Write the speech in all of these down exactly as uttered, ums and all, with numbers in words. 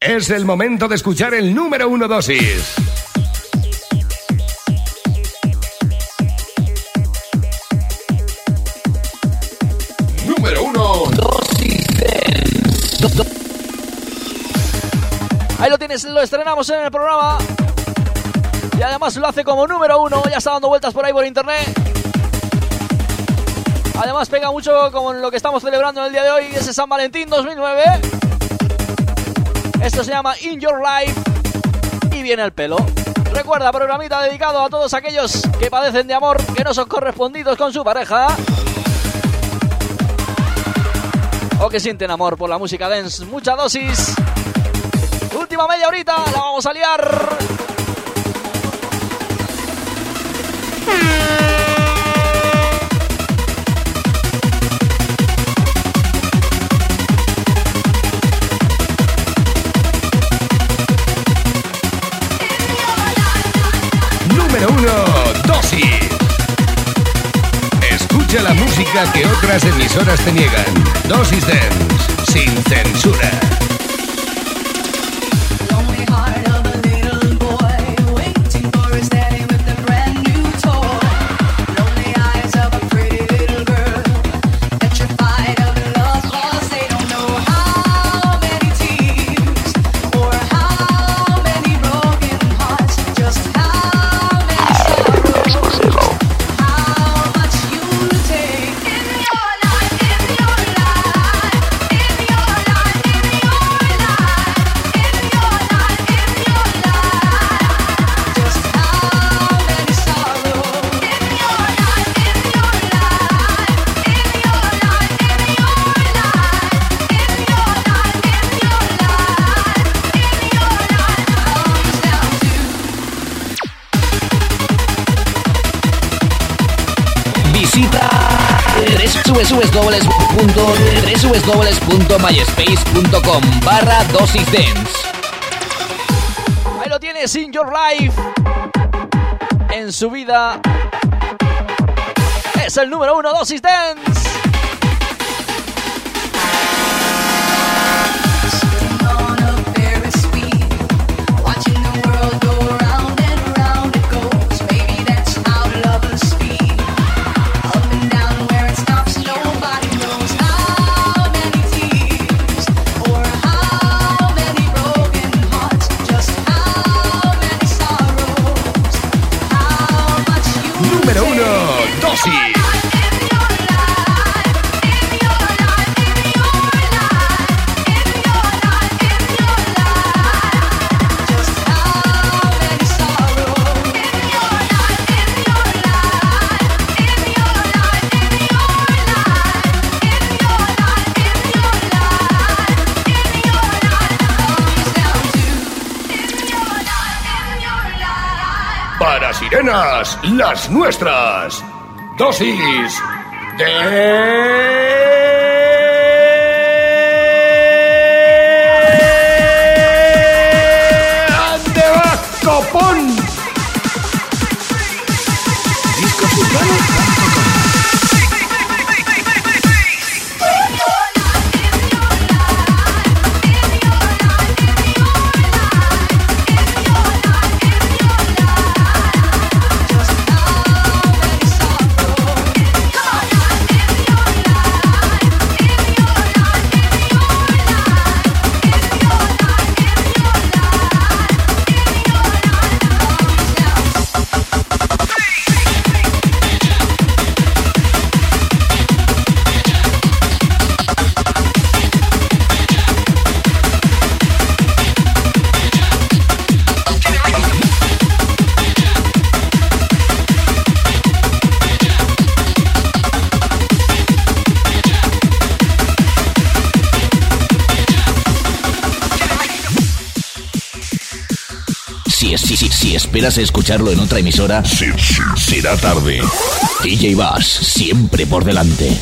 Es el momento de escuchar el número uno dosis. Número uno dosis. Ahí lo tienes, lo estrenamos en el programa. Y además lo hace como número uno. Ya está dando vueltas por ahí por internet. Además pega mucho con lo que estamos celebrando en el día de hoy, ese San Valentín dos mil nueve. Esto se llama In Your Life y viene al pelo. Recuerda, programita dedicado a todos aquellos que padecen de amor, que no son correspondidos con su pareja, o que sienten amor por la música dance. Mucha dosis. Última media horita, la vamos a liar. Número uno dosis. Escucha la música que otras emisoras te niegan. Dosis Dance, sin censura. Visita doble u doble u punto myspace punto com barra dosis dance. Ahí lo tienes, In Your Life. En su vida es el número uno Dosis Dance. Número uno dosis. Para sirenas, las nuestras. Dosis de... Copón. Discos urbanos punto com. Si, si, si, si esperas escucharlo en otra emisora, Sí, sí, será tarde. D J Bass, siempre por delante.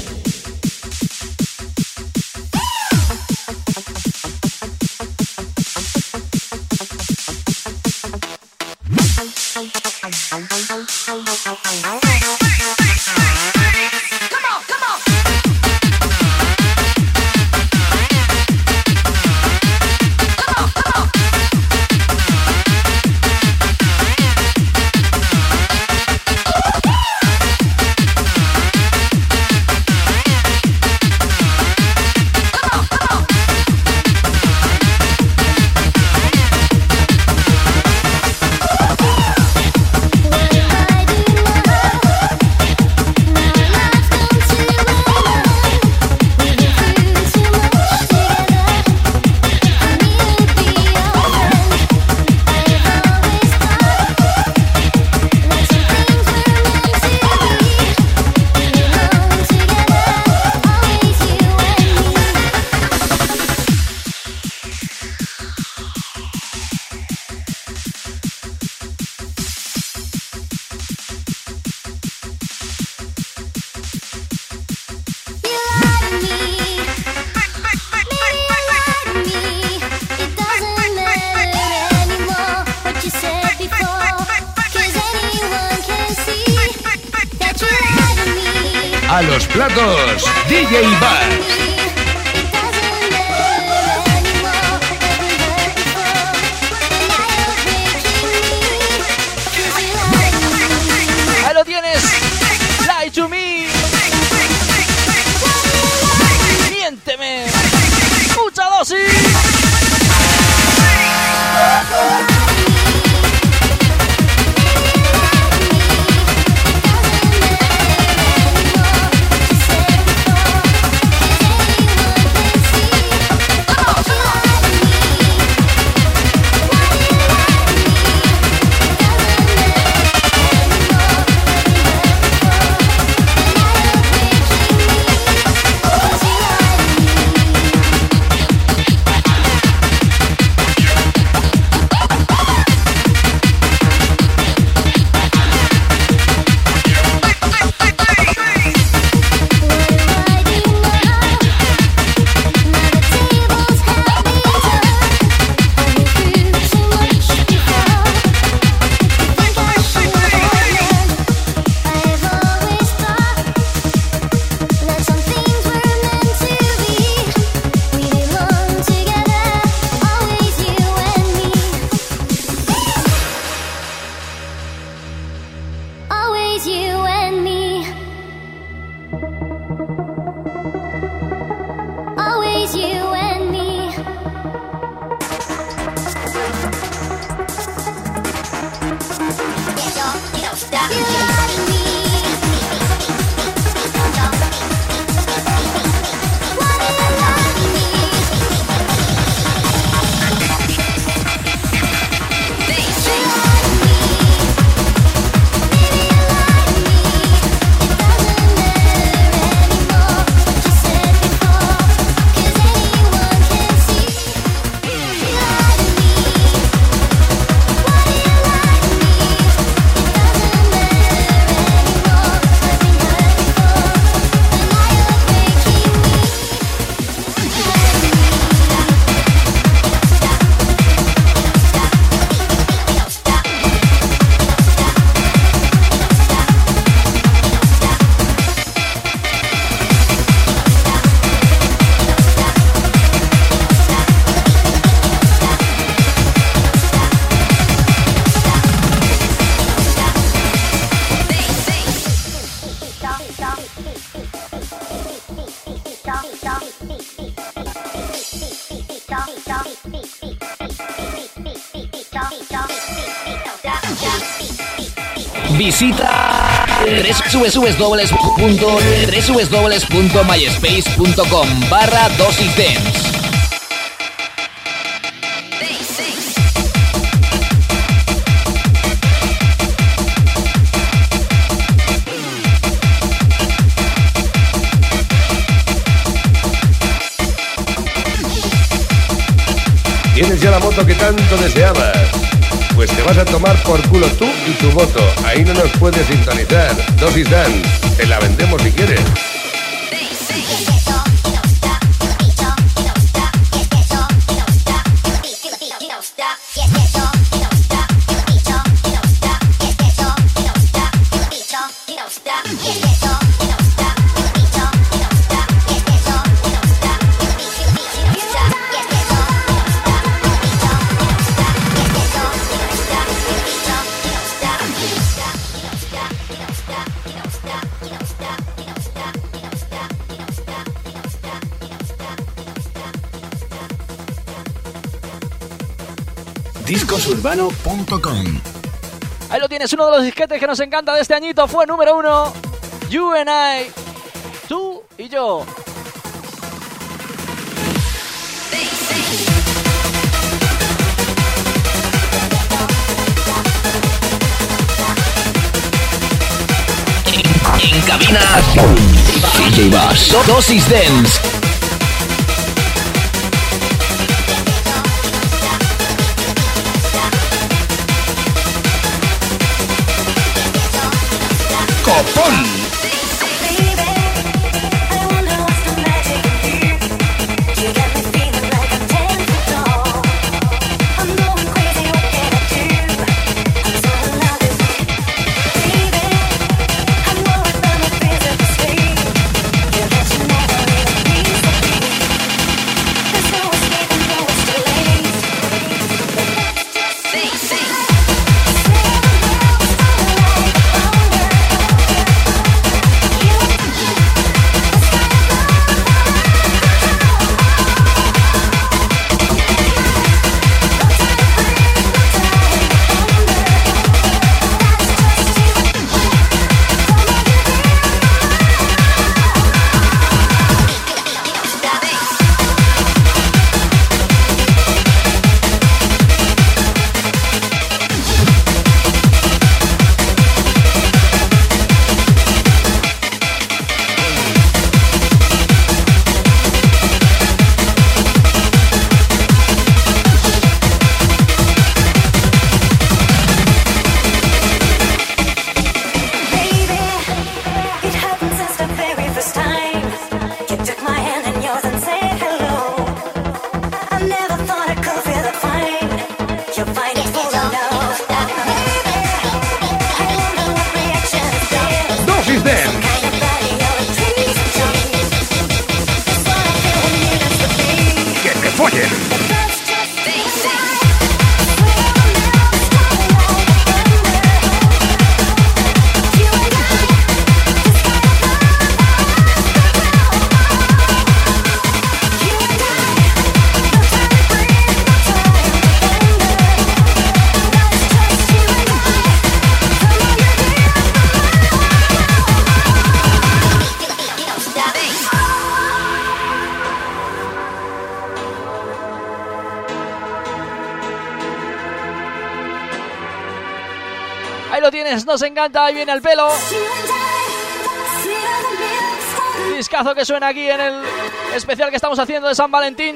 Come on, come on. A los platos, D J Bass. Ahí lo tienes. Lie to me. Miénteme. Mucha dosis. Visita www.myspace.com barra dosis dance. ¿Tienes ya la moto que tanto deseabas? Pues te vas a tomar por culo tú y tu moto. Ahí no nos puedes sintonizar. Dosis Dance, te la vendemos si quieres. discos urbano punto com. Ahí lo tienes, uno de los disquetes que nos encanta de este añito. Fue número uno, You and I, tú y yo. En cabina, D J Bass, Dosis Dance. Copón. Ahí lo tienes, nos encanta, ahí viene el pelo. Discazo que suena aquí en el especial que estamos haciendo de San Valentín.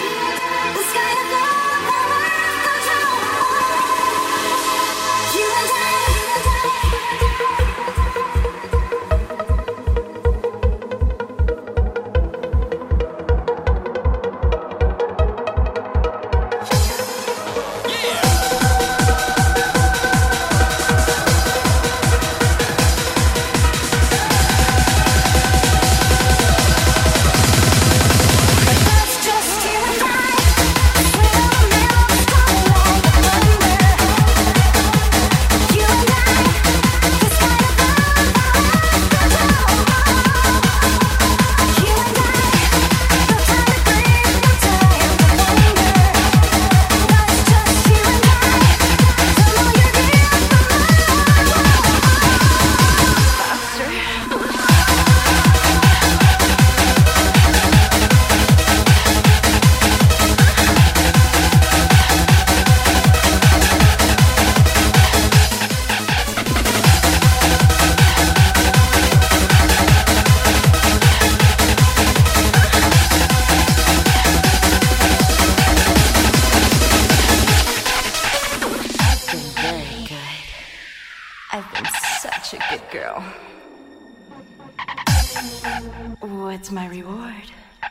What's my reward?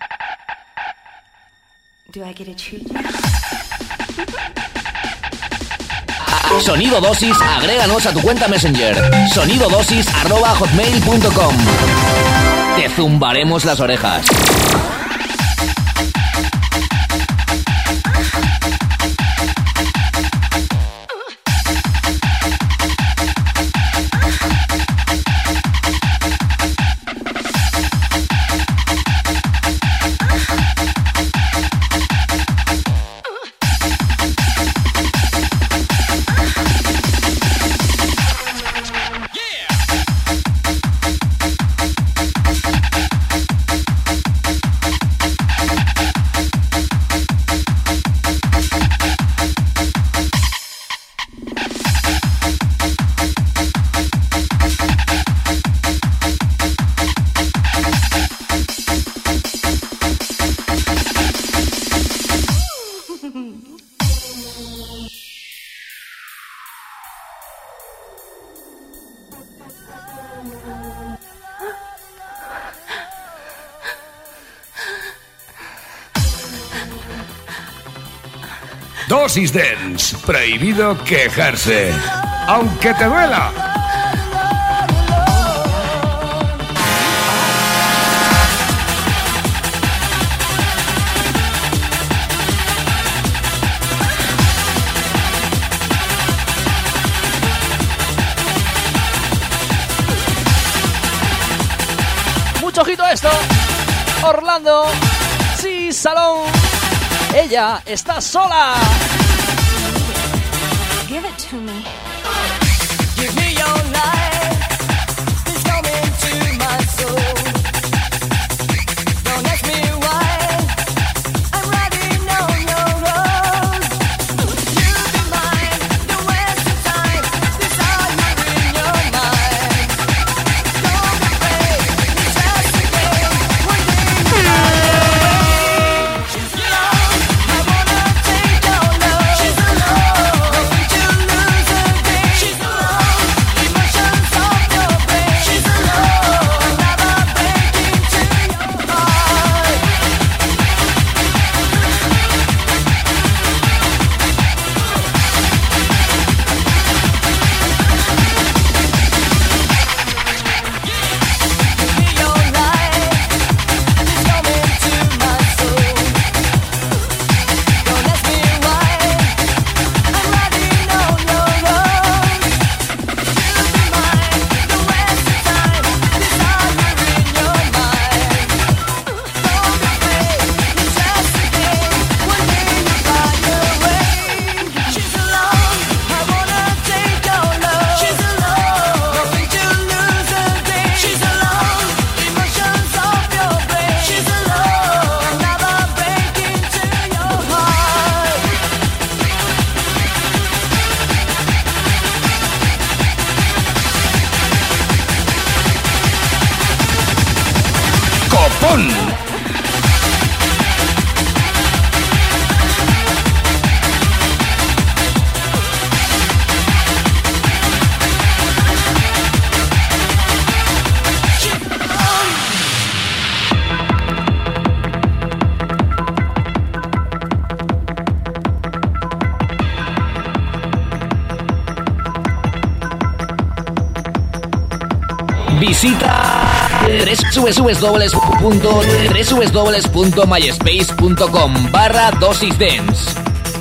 Do I get a treat? Sonido Dosis, agréganos a tu cuenta Messenger. Sonidodosis arroba hotmail punto com. Te zumbaremos las orejas. Dosis Dance, prohibido quejarse, aunque te duela. Mucho ojito a esto. Orlando, sí, Salón. Ella está sola. Give it to me. Give me your life. Please come into my soul. Don't ask me why. I'm riding on your road. You be mine. Don't waste your time. This all you in your mind. Don't be afraid. It's just a game. One day you'll know. She's alone. I wanna take your love. She's alone. Don't you lose her. Visita www.myspace.com barra dosis dance.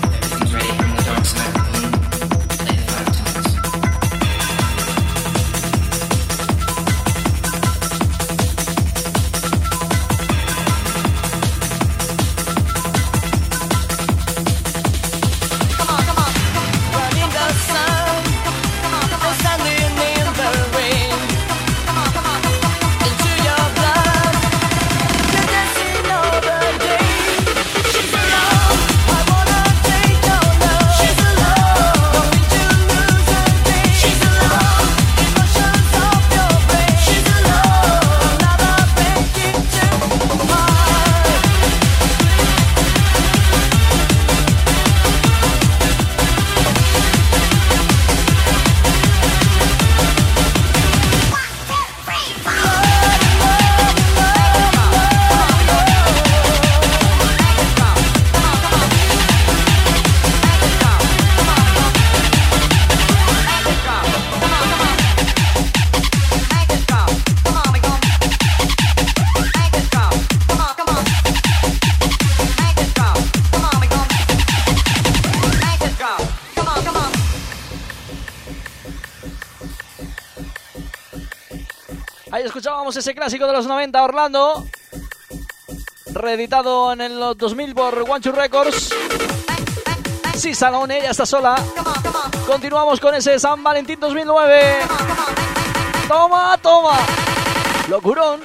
Ahí escuchábamos ese clásico de los noventa, Orlando, reeditado en el dos mil por One Two Records. Sí, Salone, ella está sola. Continuamos con ese San Valentín dos mil nueve. Toma, toma. Locurón.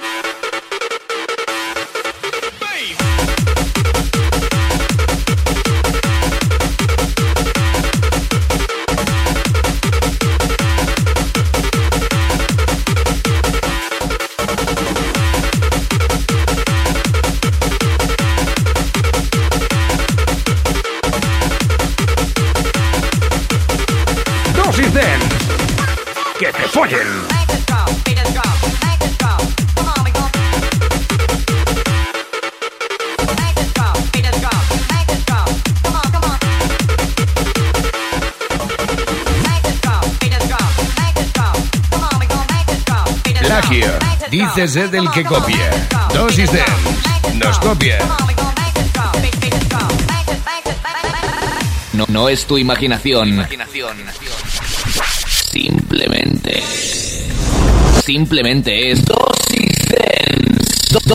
¡Que te follen! Plagio. Dícese del que copia. Dosis Dance. Nos copia. No, no es tu imaginación. imaginación. Simplemente. Simplemente es Dosis Dance. Do- do-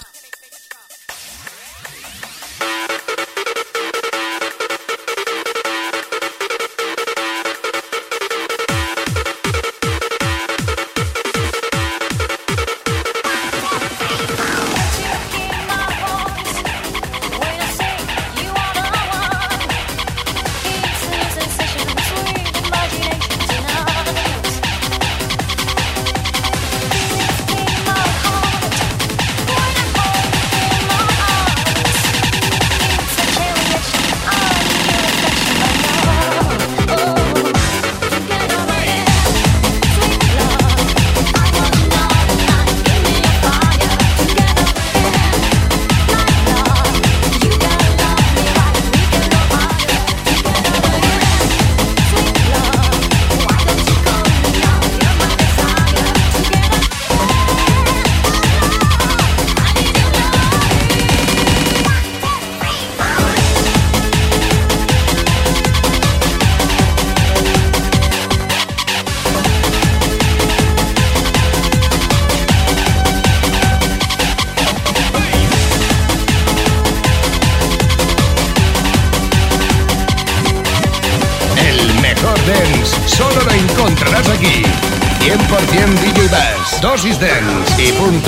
Solo lo encontrarás aquí. cien por ciento D J Bass, Dosis Dance y punto.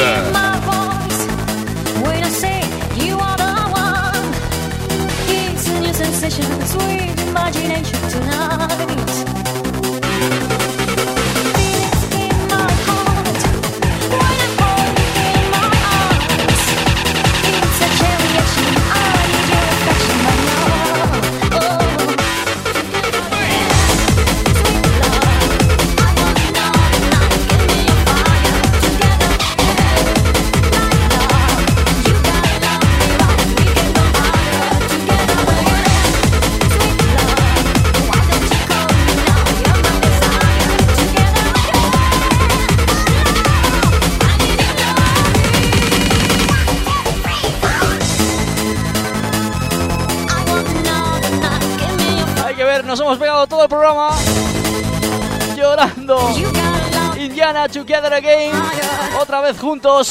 nos hemos pegado todo el programa llorando. Indiana Together Again, otra vez juntos.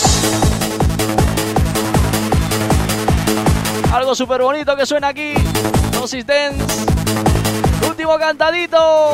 Algo súper bonito que suena aquí. Dosis Dance. Último cantadito.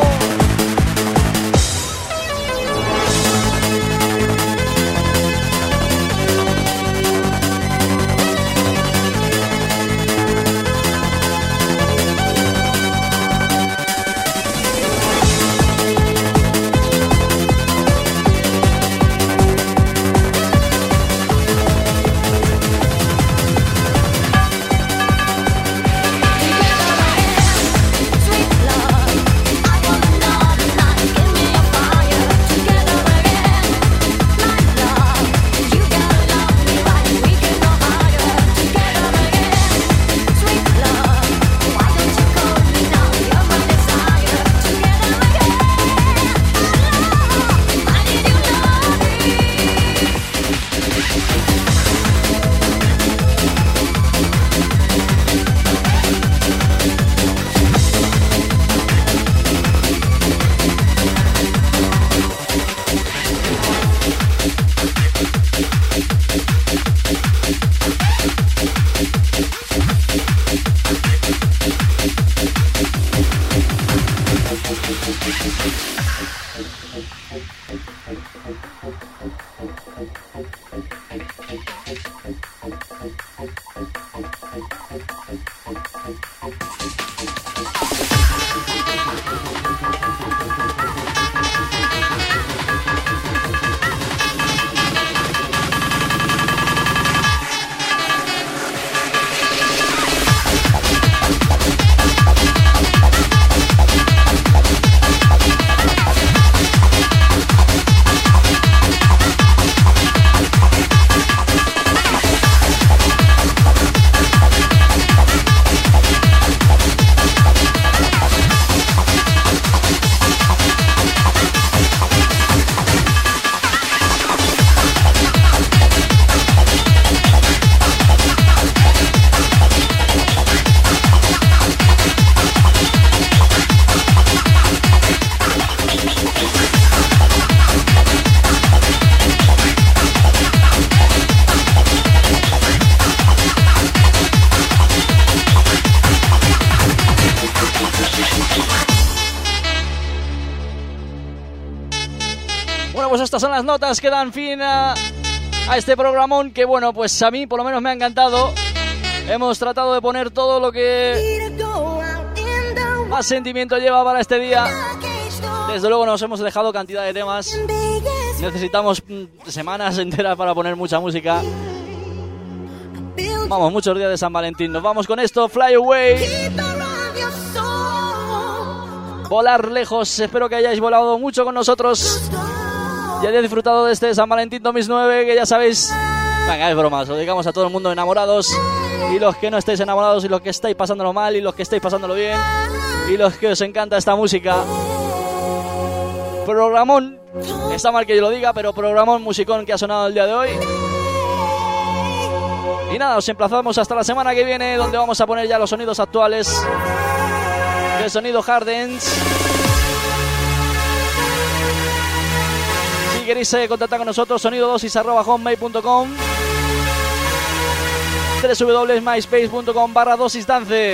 Pues estas son las notas que dan fin a, a este programón que, bueno, pues a mí por lo menos me ha encantado. Hemos tratado de poner todo lo que más sentimiento lleva para este día. Desde luego nos hemos dejado cantidad de temas. Necesitamos semanas enteras para poner mucha música. Vamos, muchos días de San Valentín. Nos vamos con esto, Fly Away. Volar lejos. Espero que hayáis volado mucho con nosotros y hayáis disfrutado de este San Valentín dos mil nueve, que ya sabéis... Venga, es broma, lo dedicamos a todo el mundo enamorados, y los que no estáis enamorados, y los que estáis pasándolo mal, y los que estáis pasándolo bien, y los que os encanta esta música. Programón, está mal que yo lo diga, pero programón musicón que ha sonado el día de hoy. Y nada, os emplazamos hasta la semana que viene, donde vamos a poner ya los sonidos actuales del sonido hard dance. Si queréis eh, contactar con nosotros, sonidodosis arroba hotmail punto com, doble u doble u doble u punto myspace punto com barra dosisdance.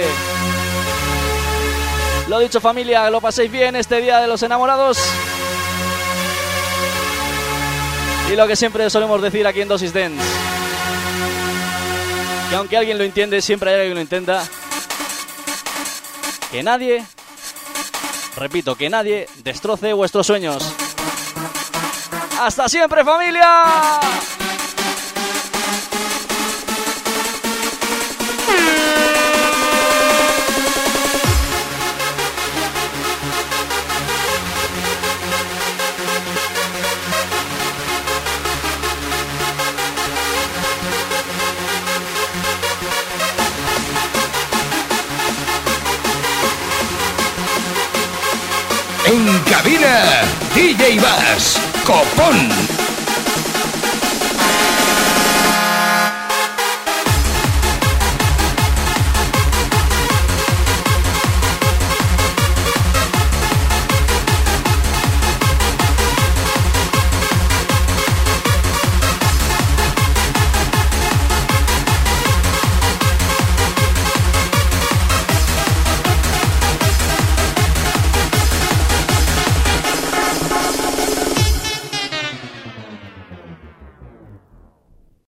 Lo dicho, familia, lo paséis bien este día de los enamorados. Y lo que siempre solemos decir aquí en Dosis Dance, que aunque alguien lo entiende, siempre hay alguien que lo intenta. Que nadie, repito, que nadie destroce vuestros sueños. ¡Hasta siempre, familia! En cabina, D J Bass, Copón.